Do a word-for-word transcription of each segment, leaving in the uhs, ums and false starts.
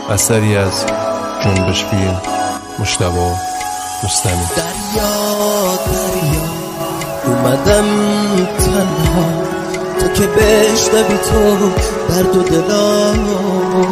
اثری از جنبش فیلم مجتبی رستمی. دریا دریا اومدم تنها، تو که بشنوی تو درد و دلامو.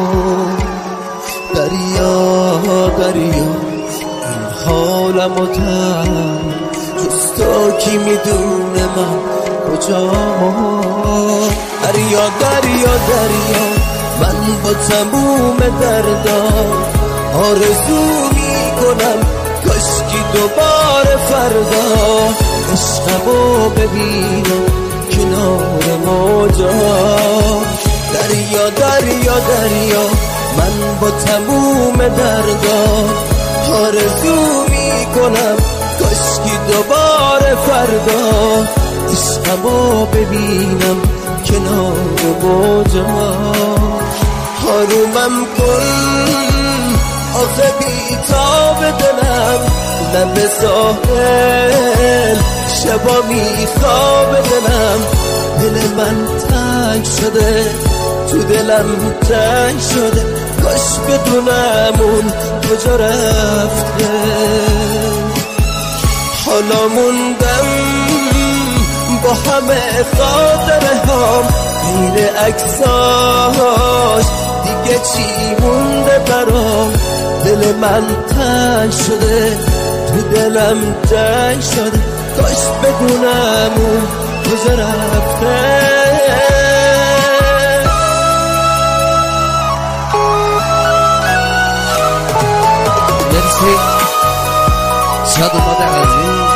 دریا دریا این حالمو تن، جز تو کی میدونه من کجامو. دریا دریا دریا من با تموم دردام آرزو میکنم کاشکی دوباره فردا عشقمو ببینم کنار موجا. دریا دریا دریا من با تموم دردام آرزو میکنم کاشکی دوباره فردا عشقمو ببینم کنار موجا. آرومم کن آخه بیتاب دلم، لب ساحل شبا میخواب دلم. دل من تنگ شده تو دلم تنگ شده، کاش بدونم اون کجا رفته. حالا موندم با همه خاطره هام، غیر عکساش دیگه چی مونده برام. دل من تنگ شده تو دلم تنگ شده، کاش بدونم اون کجا رفته. مرسی شاد اومد عزیز.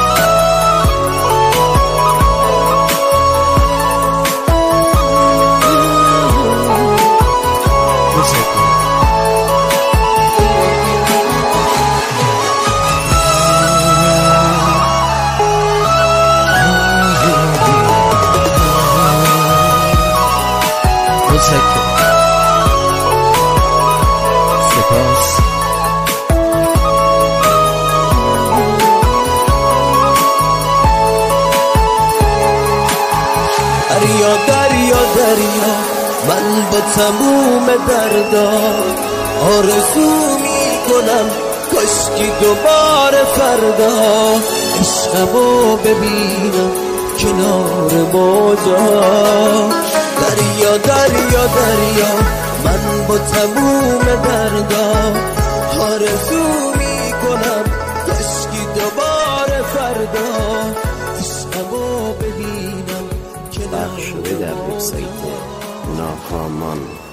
سپاس. دریا دریا دریا من با تموم دردام آرزو میکنم کاشکی دوباره فردا عشقمو ببینم کنار موجا. دریا دریا دریا من با تموم دردام آرزو میکنم کاشکی دوباره فردا عشقمو ببینم کنار بخش شده در وبسایت ناکامان.